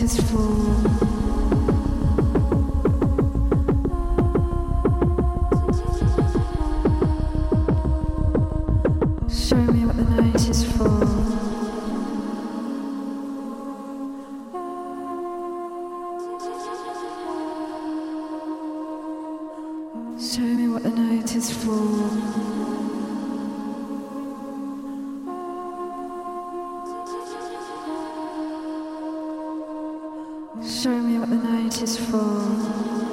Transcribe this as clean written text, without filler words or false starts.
is for. Show me what the night is for. Show me what the night is for. Show me what the night is for.